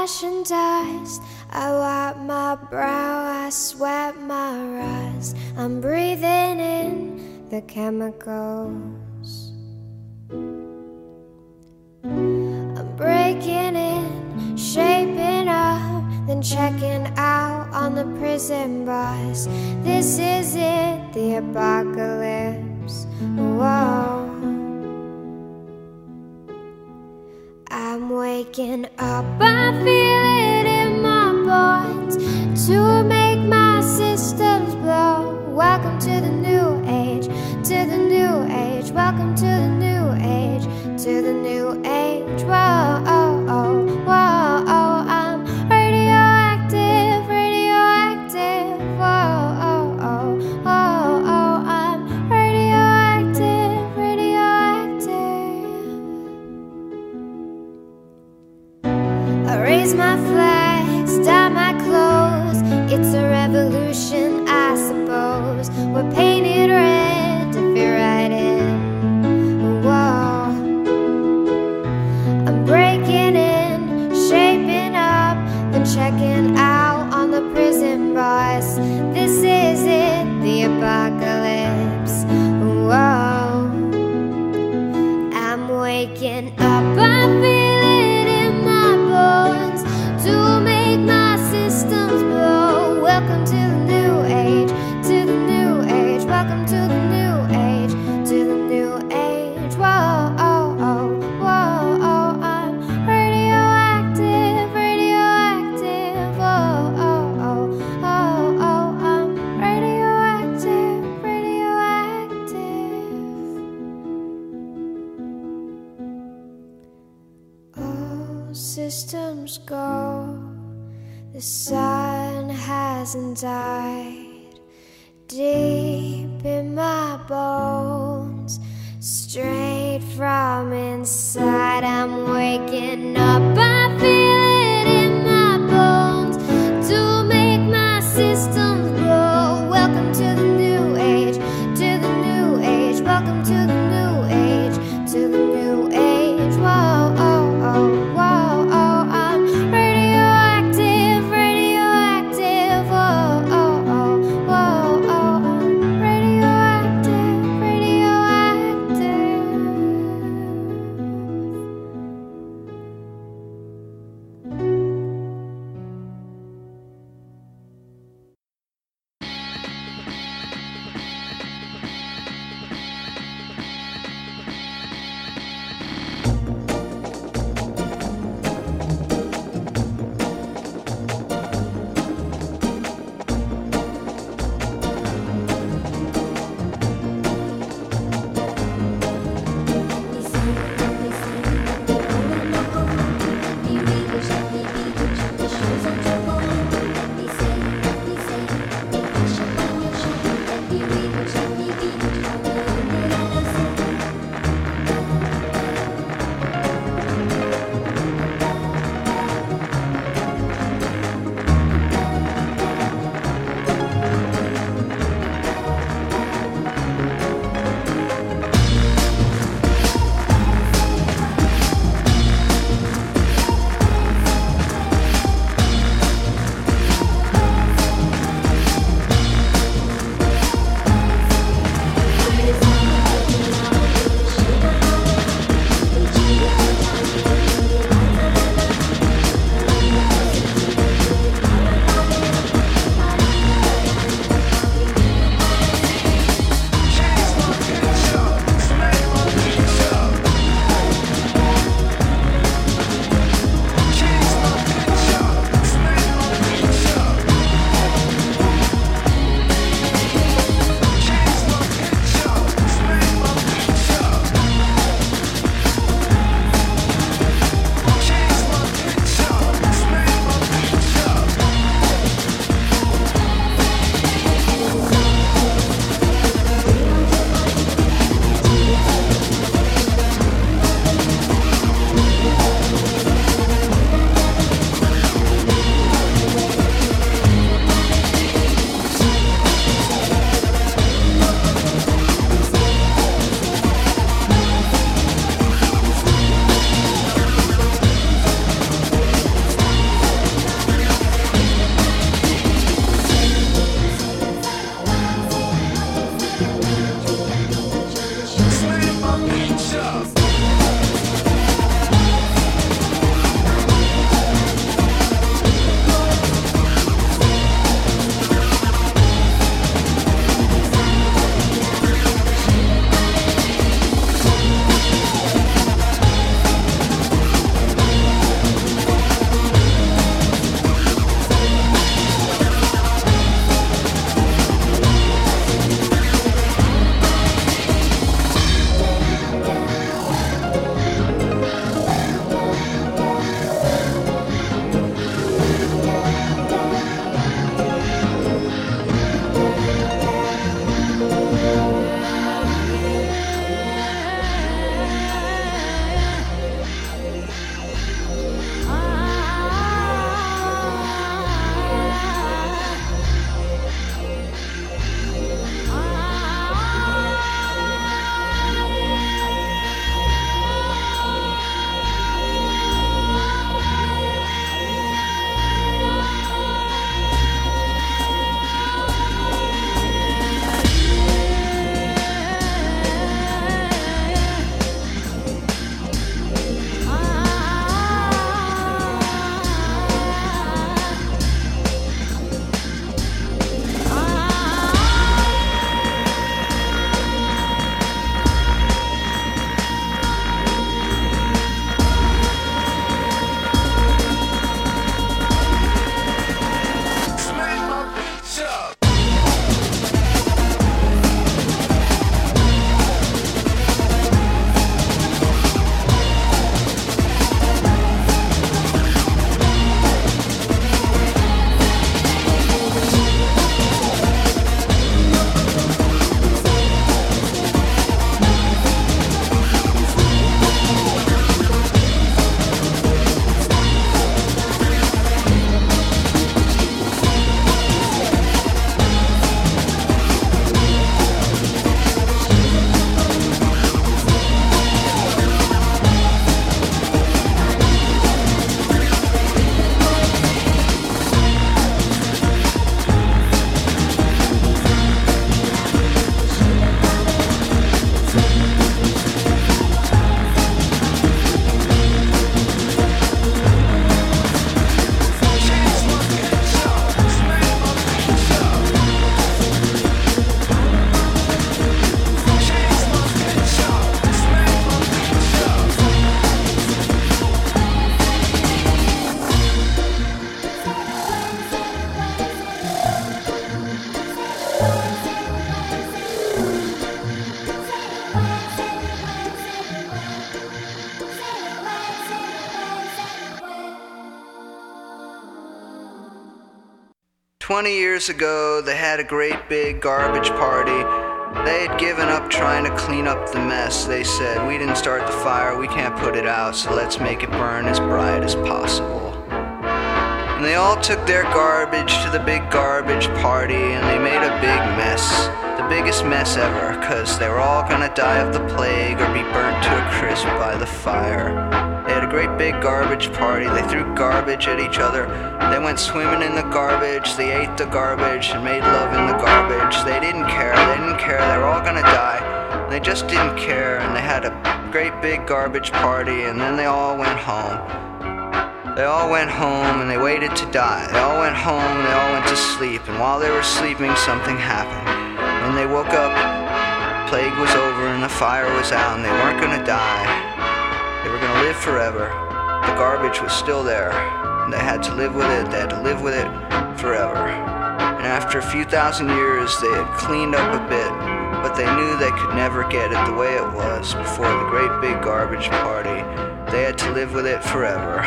ash and dust. I wipe my brow, I sweat my rust. I'm breathing in the chemicals. I'm breaking in, shaping up, then checking out on the prison bus. This is it, the apocalypse. Whoa. I'm waking up, I feel it in my bones to make my systems blow. Welcome to the new age, to the new age. Welcome to the new age, to the new age. Whoa, oh, oh, whoa, oh, I'm radioactive, radioactive. Whoa, oh, oh, oh, oh, I'm radioactive, radioactive. I raise my flags, dye my clothes. It's a revolution, I suppose. We're painted red to fit right in. Whoa. I'm breaking in, shaping up, then checking out on the prison bus. This is it, the apocalypse. Whoa. I'm waking up, I feel it in my bones to make my systems blow. Welcome to the new age, to the new age. Welcome to the new age, to the new age. Whoa, oh, oh, whoa, oh, I'm radioactive, radioactive. Whoa, oh, oh, oh, oh, I'm radioactive, radioactive. All systems go. The sun hasn't died. Deep in my bones, straight from inside, I'm waking up. I feel it in my bones to make my systems glow. Welcome to the new age, to the new age. Welcome to the new age, to the new age. Whoa, oh, oh, whoa, oh, I'm radioactive, radioactive. Whoa, oh, oh, whoa, oh, I'm radioactive, radioactive. 20 years ago, they had a great big garbage party. They had given up trying to clean up the mess. They said, we didn't start the fire, we can't put it out, so let's make it burn as bright as possible. And they all took their garbage to the big garbage party, and they made a big mess. The biggest mess ever, 'cause they were all gonna die of the plague or be burnt to a crisp by the fire. They had a great big garbage party. They threw garbage at each other. They went swimming in the garbage. They ate the garbage and made love in the garbage. They didn't care. They were all gonna die. They just didn't care, and they had a great big garbage party, and then they all went home. They all went home and they waited to die. They all went home and they all went to sleep. And while they were sleeping, something happened. When they woke up, the plague was over and the fire was out, and they weren't gonna die. They were gonna live forever. The garbage was still there, and they had to live with it. They had to live with it forever. And after a few thousand years, they had cleaned up a bit, but they knew they could never get it the way it was before the great big garbage party. They had to live with it forever.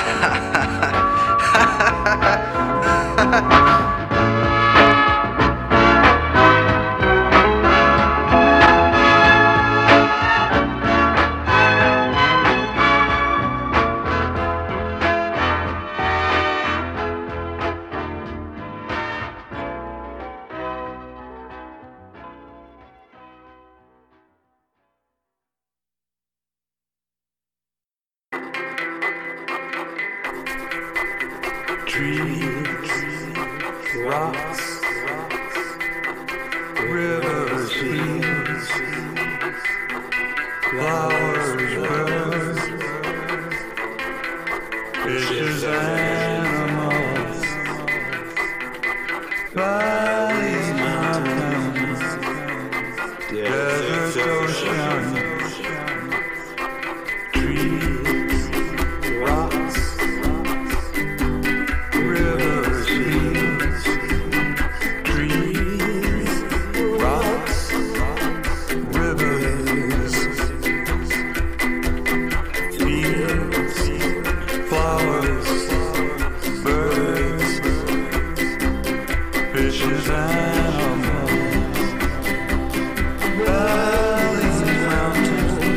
Trees, rocks, rivers, fields, flowers, birds, fishes, animals, valleys, mountains, deserts, oceans. Valleys and mountains,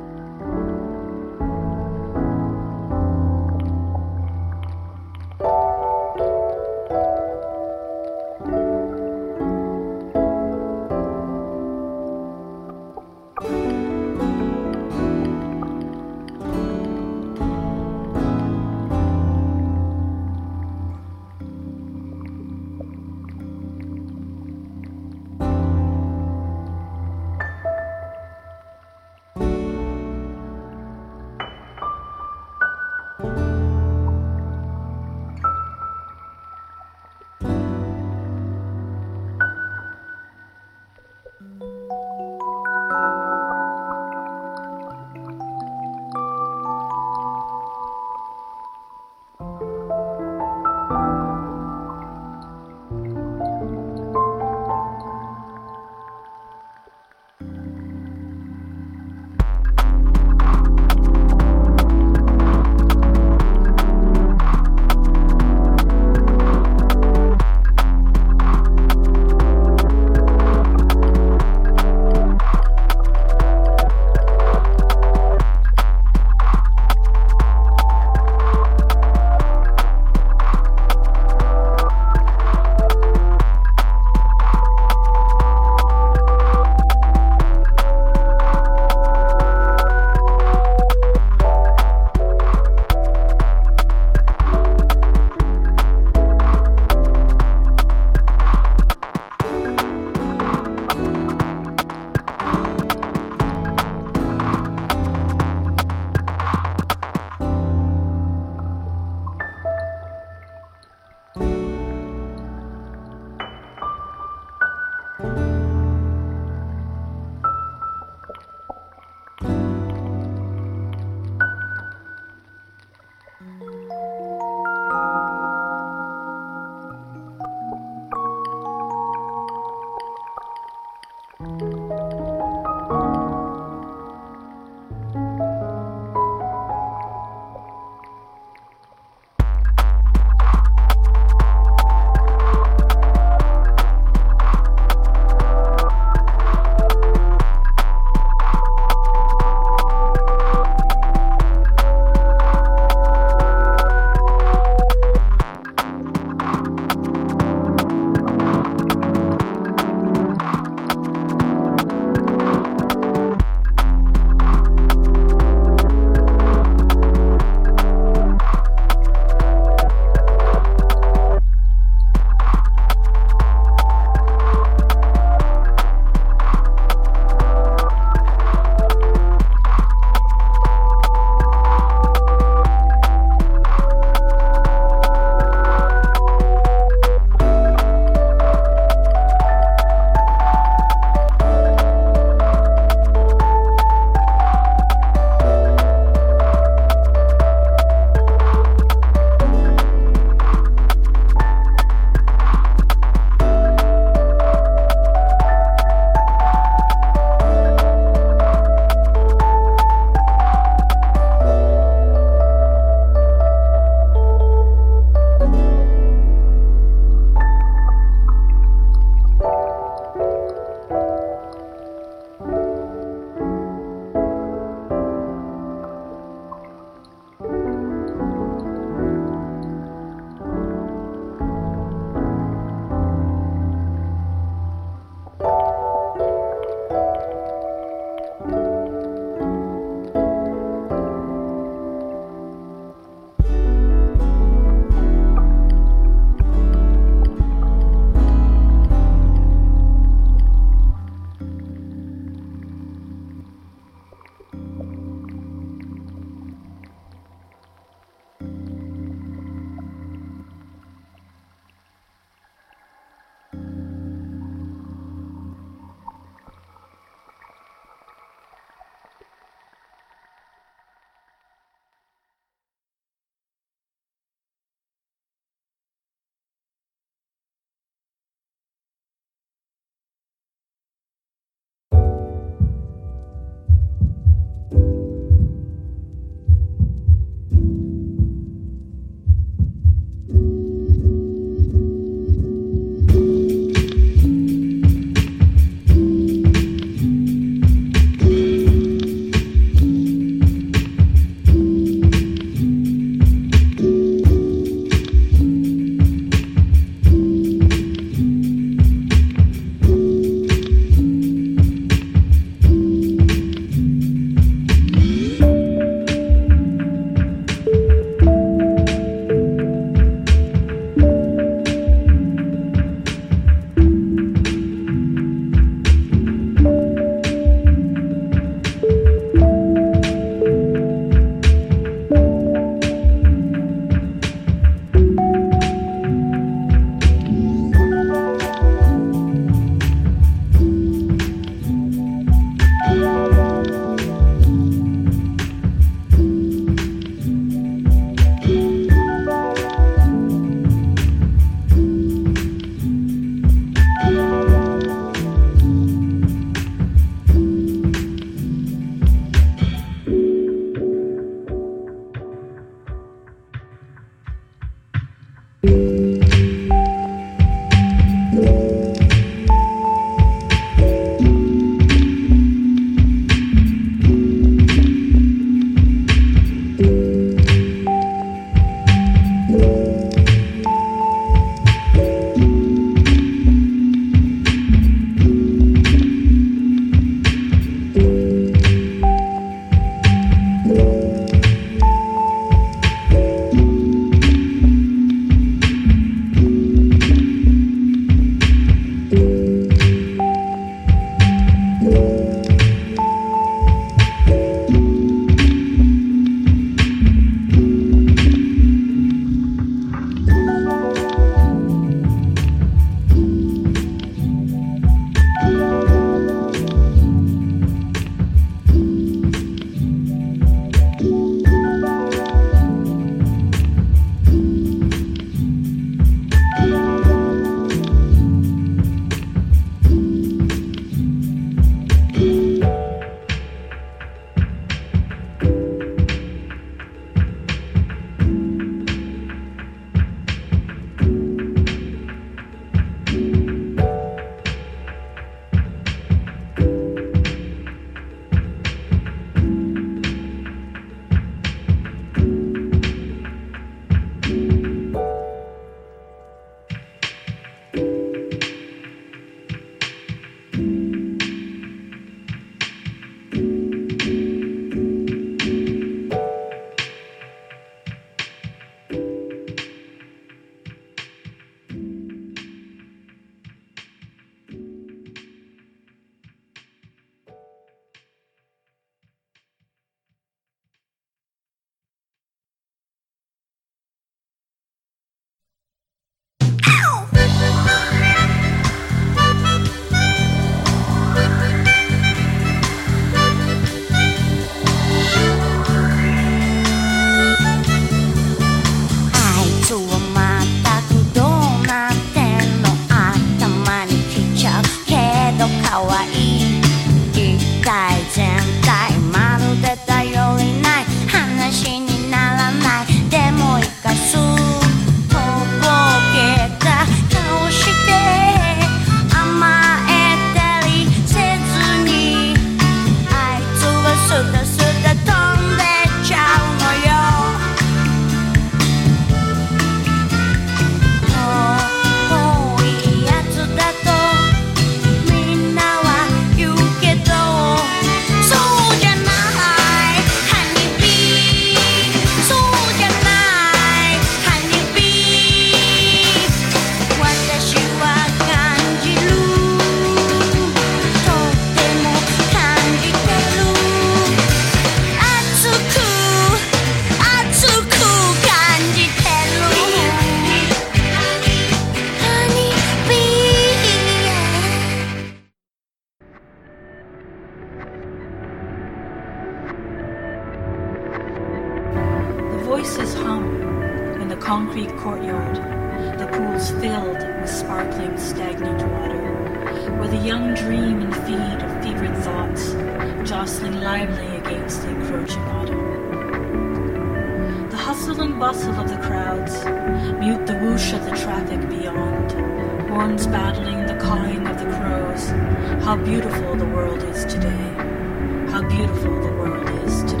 Voices hum in the concrete courtyard, the pools filled with sparkling, stagnant water, where the young dream and feed of fevered thoughts, jostling lively against the encroaching autumn. The hustle and bustle of the crowds mute the whoosh of the traffic beyond, horns battling the cawing of the crows. How beautiful the world is today. How beautiful the world is today.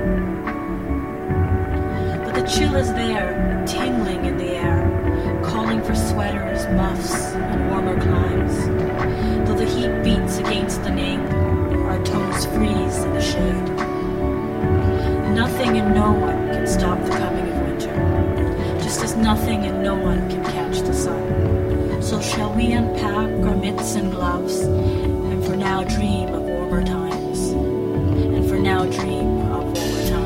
But the chill is there, tingling in the air, calling for sweaters, muffs, and warmer climes. Though the heat beats against the nape, our toes freeze in the shade. Nothing and no one can stop the coming of winter, just as nothing and no one can catch the sun. So shall we unpack our mitts and gloves, and for now dream of warmer times, and for now dream of warmer times.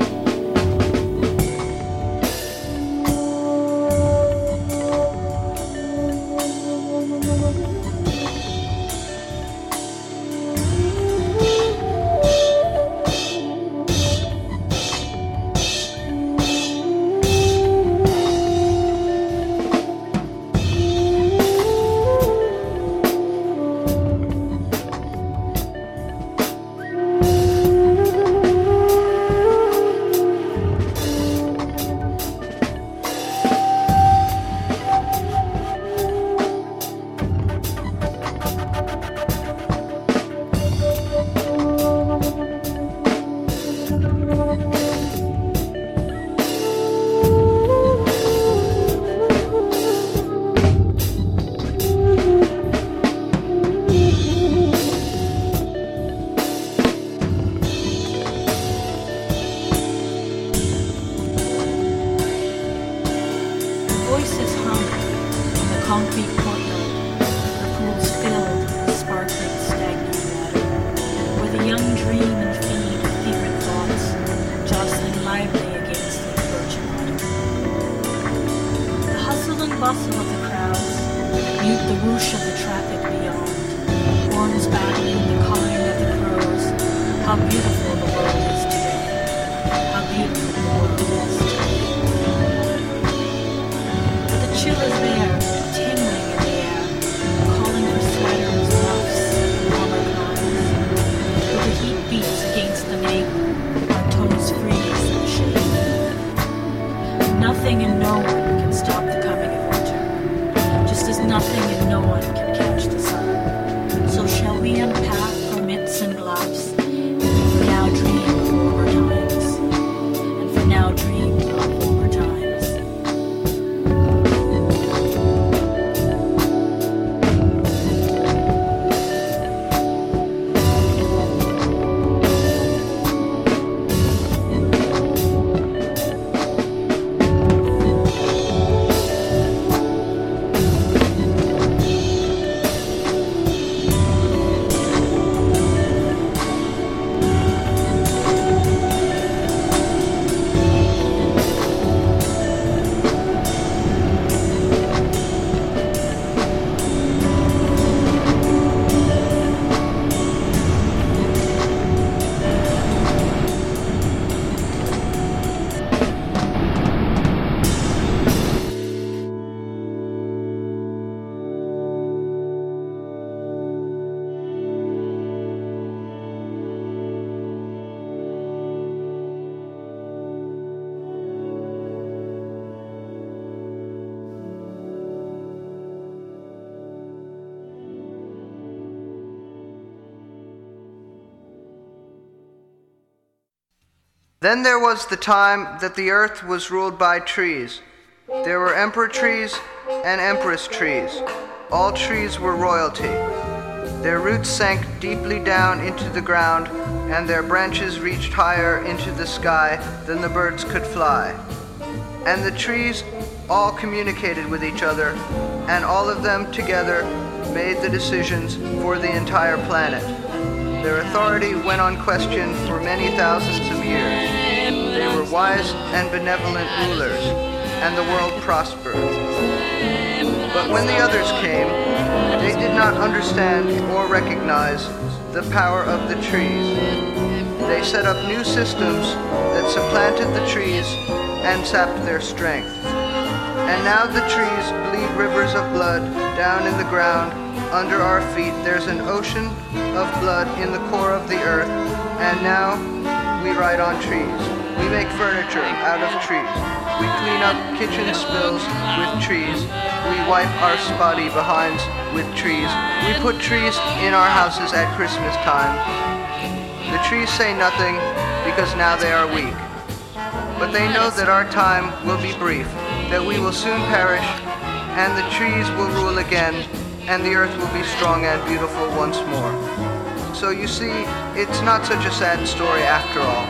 Voices hum in the concrete courtyard, the pools filled with sparkling, stagnant water, where the young dream and feed of fevered thoughts, jostling lively against the encroaching autumn. The hustle and bustle of the crowds mute the whoosh of the traffic beyond, horns battling the cawing of the crows. How beautiful the world is today. How beautiful the world is today. Chill is there, tingling in the air, calling for sweaters, muffs, and warmer climes. Though the heat beats against the nape, our toes freeze in the shade. Nothing and no one can stop the coming of winter, just as nothing and no one can catch the sun. So shall we unpack our mitts and gloves, and for now dream of warmer times, and for now dream of warmer times. Then there was the time that the earth was ruled by trees. There were emperor trees and empress trees. All trees were royalty. Their roots sank deeply down into the ground, and their branches reached higher into the sky than the birds could fly. And the trees all communicated with each other, and all of them together made the decisions for the entire planet. Their authority went unquestioned for many thousands of years. They were wise and benevolent rulers, and the world prospered. But when the others came, they did not understand or recognize the power of the trees. They set up new systems that supplanted the trees and sapped their strength. And now the trees bleed rivers of blood down in the ground under our feet. There's an ocean of blood in the core of the earth, and now we ride on trees. We make furniture out of trees. We clean up kitchen spills with trees. We wipe our spotty behinds with trees. We put trees in our houses at Christmas time. The trees say nothing because now they are weak. But they know that our time will be brief, that we will soon perish, and the trees will rule again, and the earth will be strong and beautiful once more. So you see, it's not such a sad story after all.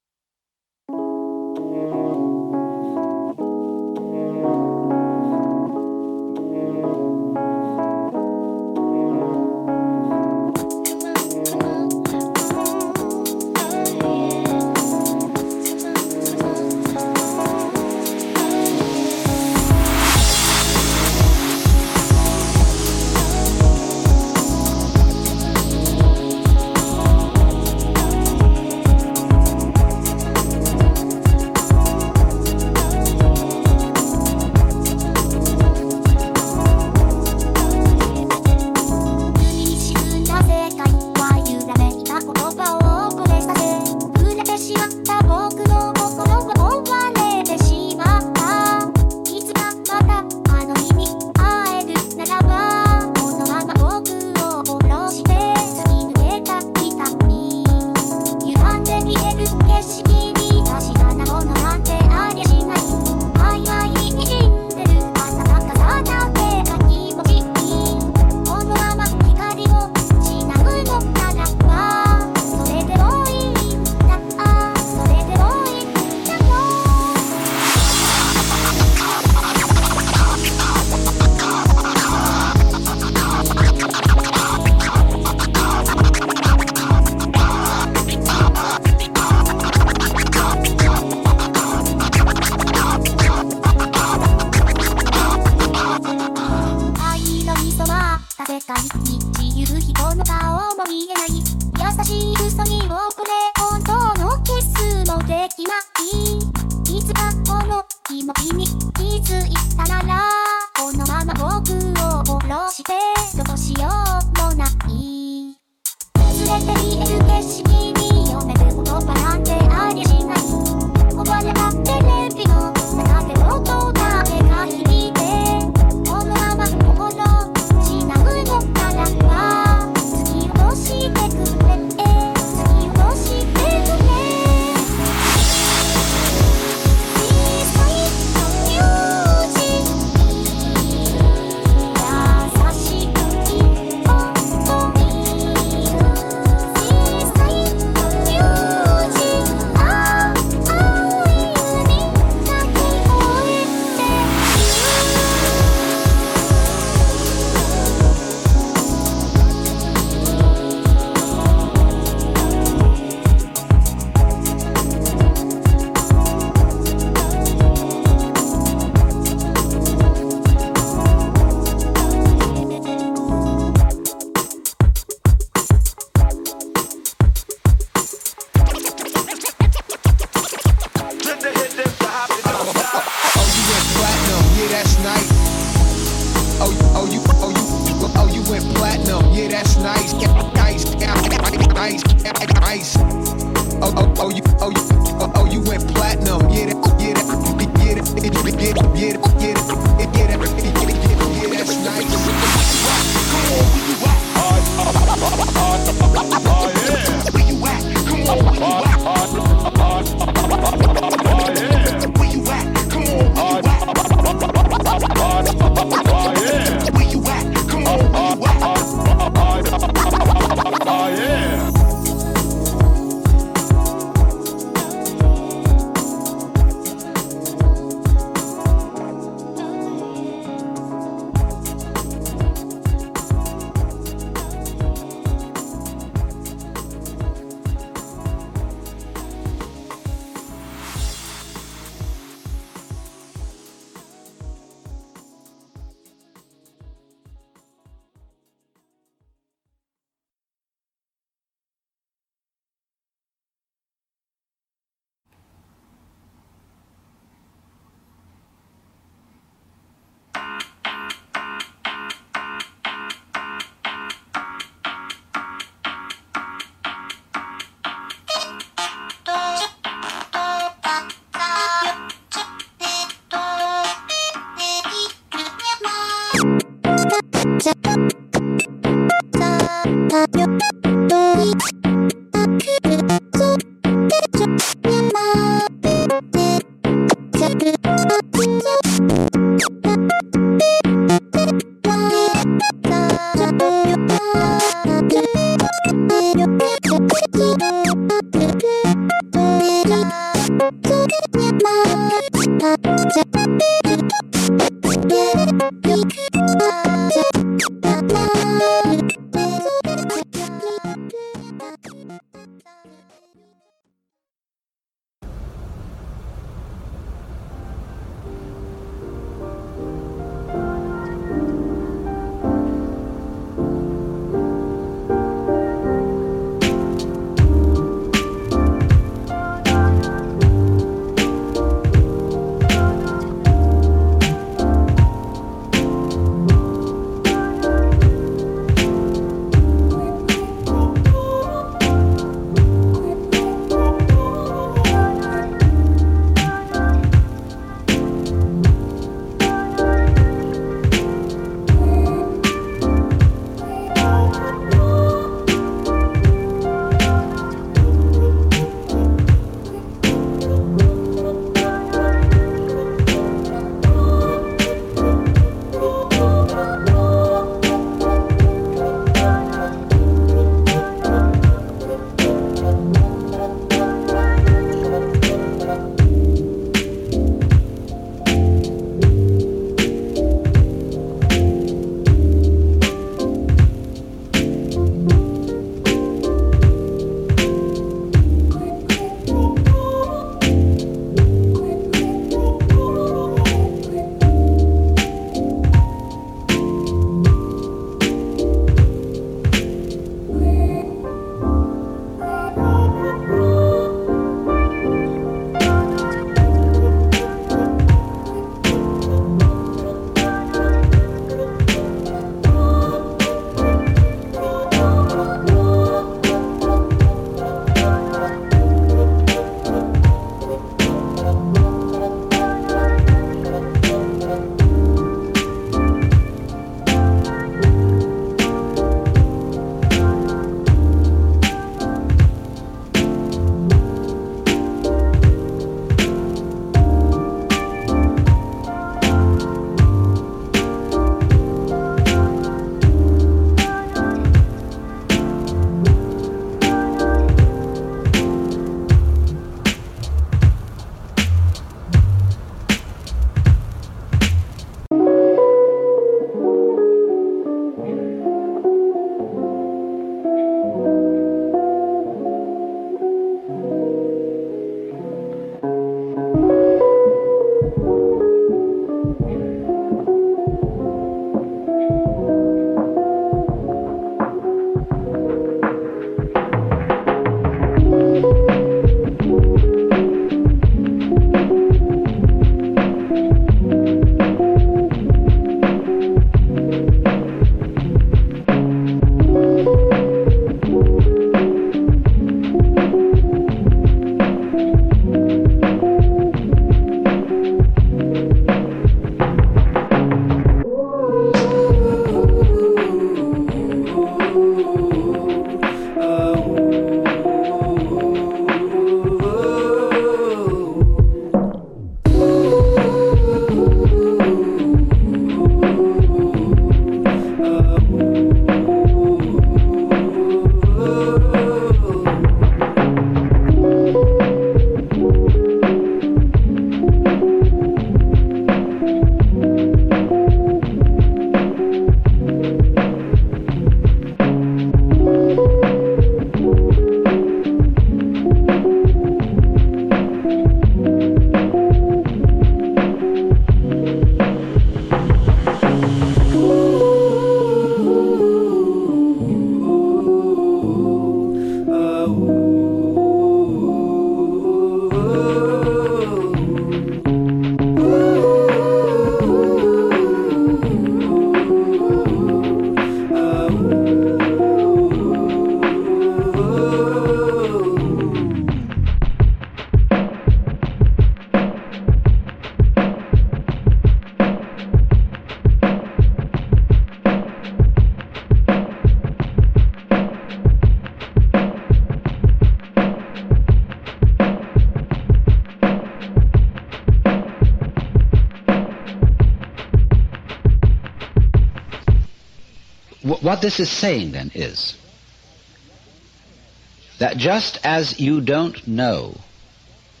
What this is saying, then, is that just as you don't know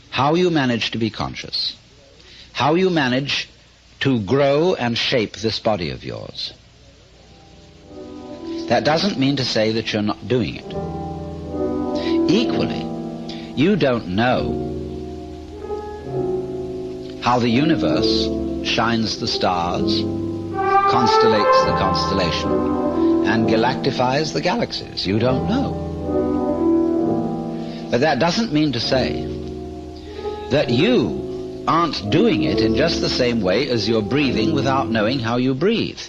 how you manage to be conscious, how you manage to grow and shape this body of yours. That doesn't mean to say that you're not doing it. Equally, you don't know how the universe shines the stars, constellates the constellation, and galactifies the galaxies. You don't know. But that doesn't mean to say that you aren't doing it in just the same way as you're breathing without knowing how you breathe.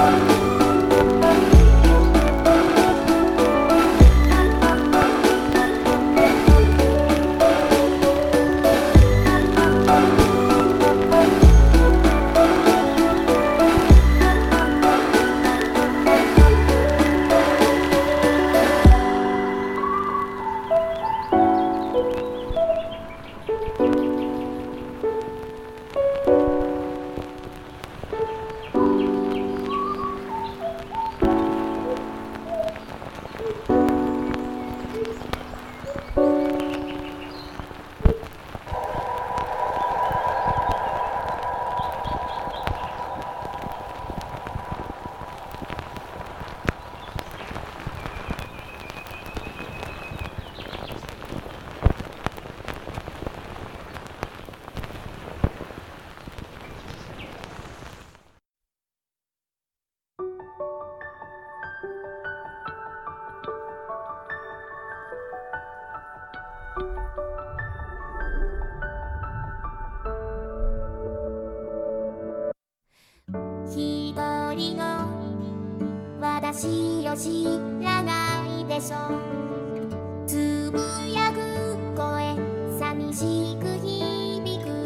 一人の私を知らないでしょつぶやく声寂しく響く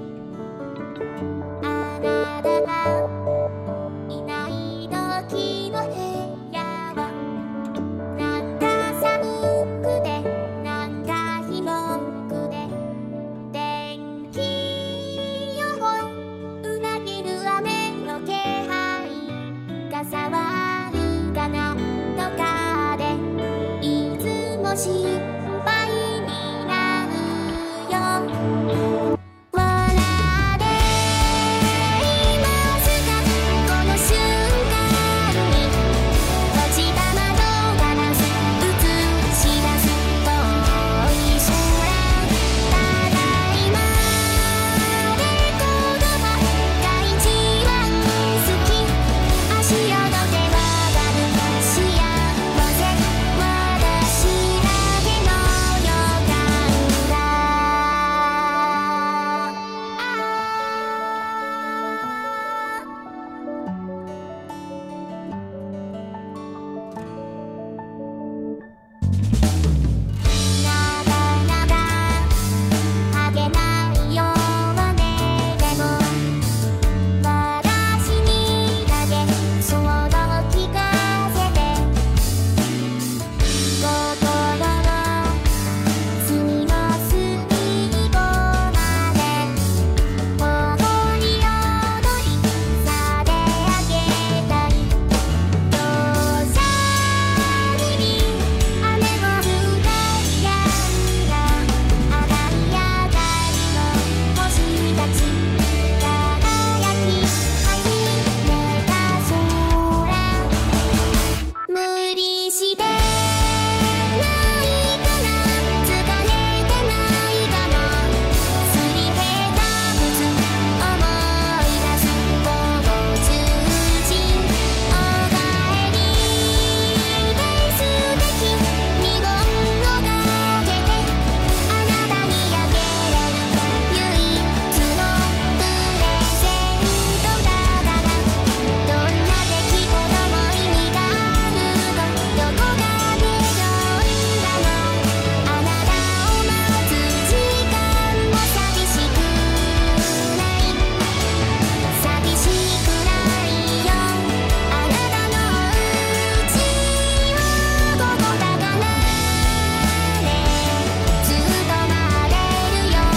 あなたがいない時の部屋はなんか寒くてなんか広くて天気予報裏切る雨の気配傘はるかなとかでいつも心配になるよ笑っていますかこの瞬間に閉じた窓ガラス映し出す遠い空ただいまレコードはが一番好き足音でわかる幸せ私だけの予感だなかなかはげないようねでも私にだけその聞かせて心の隅の隅っこまで頬に踊りさであげたいどうさに雨も降ってやんだあがり上がりの星たち輝き始めた空無理してないかな疲れてないかなすり減った靴思い出す午後10時おかえりですてき二言をかけてあなたにあげれる唯一のプレゼントだからどんな出来事も意味があるのどこがでよいんだのあなたを待つ時間も寂しくない寂しくないよあなたのうちはここだからねずっと待ってるよ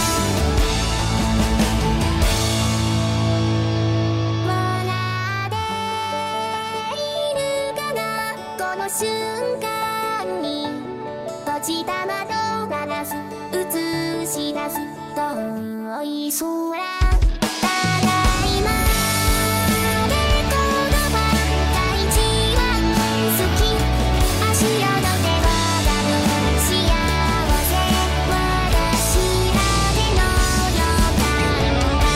笑っているかなこの瞬間に閉じた窓ガラス映し出す遠い空ただいまレコードはが一番好き足音でわかる幸せ私だけの予感だ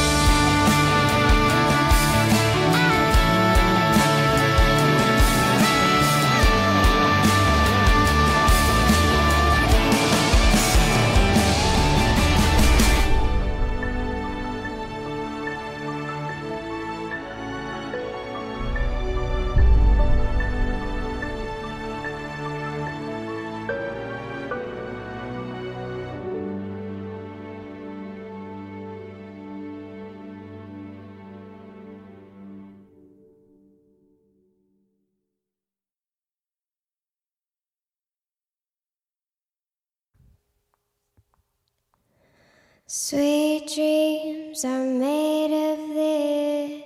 Sweet dreams are made of this.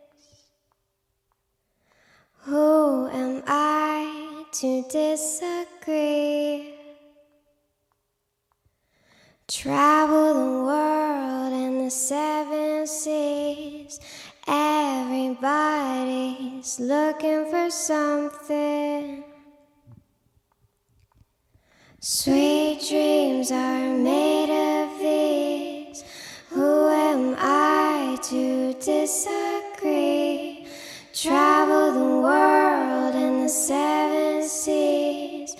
Who am I to disagree? Travel the world and the 7 seas. Everybody's looking for something. Sweet dreams are made of these. Who am I to disagree? Travel the world and the 7 seas.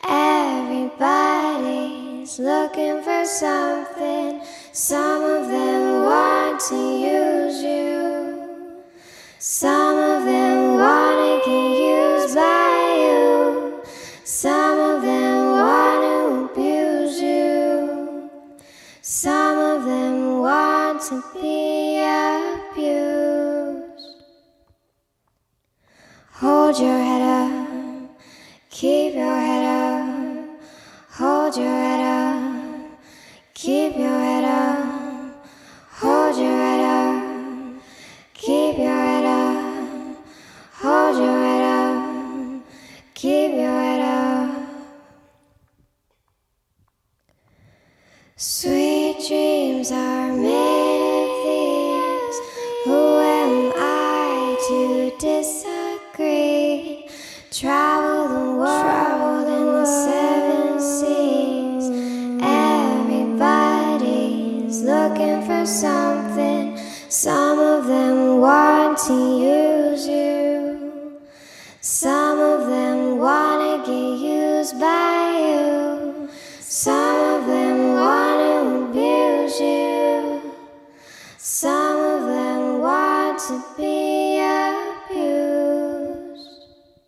Everybody's looking for something. Some of them want to use you. Some of them want to get used by you. Some of them want to abuse you. Some of them want to be abused. Hold your head up, keep your head up. Hold your head up, keep your head up. Hold your head up, keep your head up. Hold your head up, keep your head up. Sweet dreams are made of these. Who am I to disagree? Travel the world in the 7 seas. Everybody's looking for something. Some of them want to use you. Some of them want to get used by you. Some of them want to abuse you. Some of them want to be abused.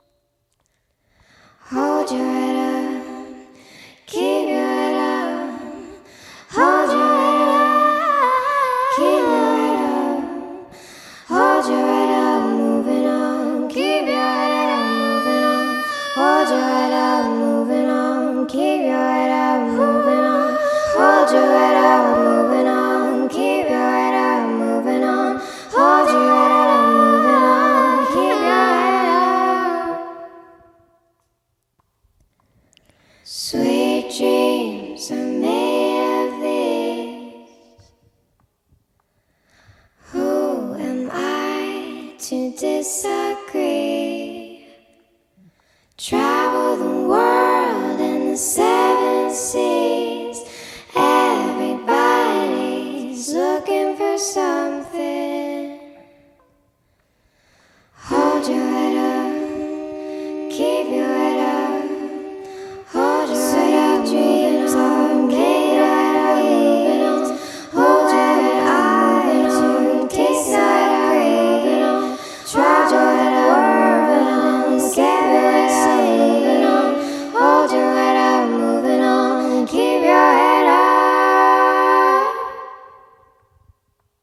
Hold your head up, keep your head up. Hold your head up, keep your head up. Hold your head up, moving on. Keep your head up, moving on. Hold your head up, moving on. Keep your head up, moving on. Hold your head up, moving on. Keep your head up, moving on. Hold your head up, moving on. Keep your head up. Sweet dreams are made of these. Who am I to disagree? Travel the world and the 7 seas. Everybody's looking for something.